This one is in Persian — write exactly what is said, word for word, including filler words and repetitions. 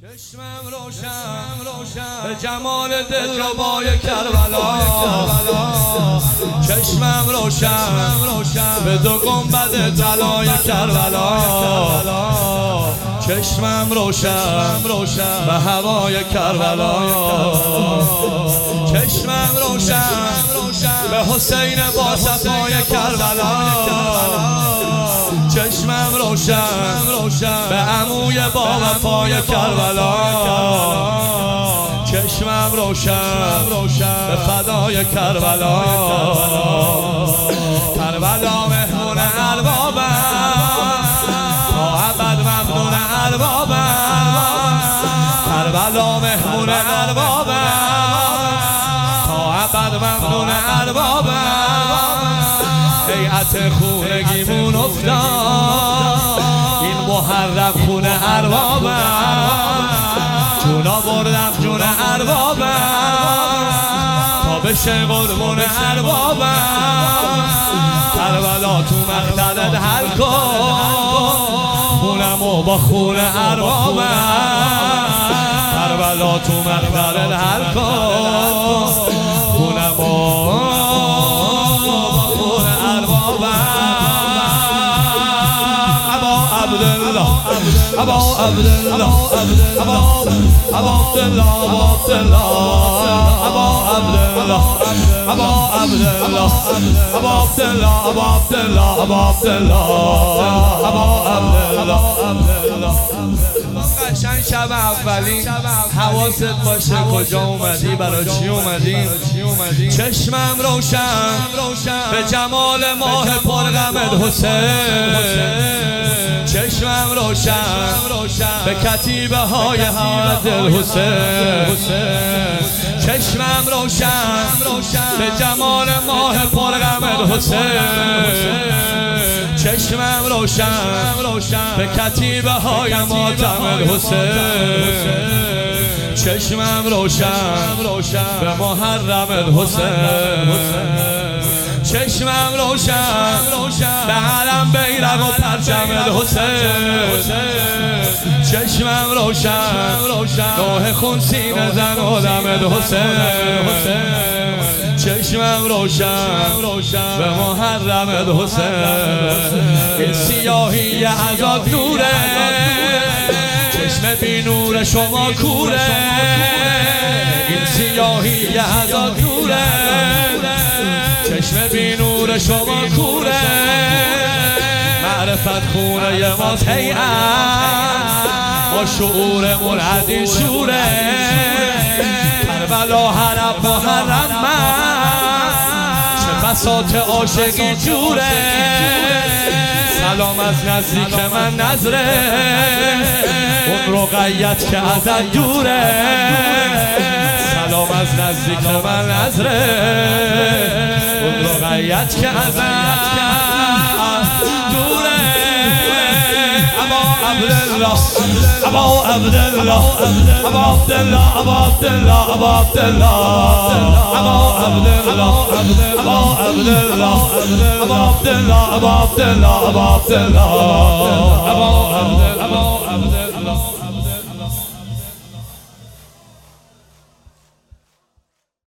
چشمم روشن روشن به جمال دلربای کربلا، چشمم روشن روشن به دو گنبد طلای کربلا، چشمم روشن روشن به هوای کربلا، چشمم روشن روشن به حسین با صفای کربلا، چشمم روشن روشن به عموی با وفای کربلا، چشمم روشن روشن به فدای کربلا، کربلا مهمون اربابم تا ابد ممنون اربابم، کربلا مهمون اربابم تا ابد ممنون اربابم، هیئت خونگیمون افتاد این محرم خونه اربابم، جونا بردم جون اربابم تا بشه قربون اربابم، کربلا تو مقتلت حل کن خونمو با خون اربابم، کربلا تو مقتلت حل کن خونمو ابا عبدالله ابا عبدالله ابا عبدالله ابا عبدالله ابا عبدالله ابا عبدالله ابا عبدالله ابا عبدالله قشنگ شب اولین حواست باشه کجا اومدی برای چی اومدی، چشمم روشن به جمال ماه پرغمت حسین، چشمم روشن به کتیبه های حضرت الحسین، چشمم روشن به جمال ماه پرغمت حسین، چشمم روشن به کتیبه های ماتم الحسین، چشمم روشن به محرم الحسین، چشمم روشن به علم بیرق و پرچم الحسین، چشمم روشن راه خون سینه زن آدم الحسین، چشمم روشن به محرم الحسین، این سیاهی عذاب دوره چشم بی نور شما کوره، این سیاهی عذاب دوره چشم بی نور شما کوره، معرفت خونه ماست هیئت با شعور مرعدی شوره، کربلا حرم محرم من چه بساط عاشقی جوره، سلام از نزدیک من نظره اون رقیت که ازت دوره، سلام از نزدیک من نظره اون رقیت که ازت دوره، ابا عبدالله ابا عبدالله ابا عبدالله ابا عبدالله ابا عبدالله ابا عبدالله ابا عبدالله ابا عبدالله ابا عبدالله ابا عبدالله ابا عبدالله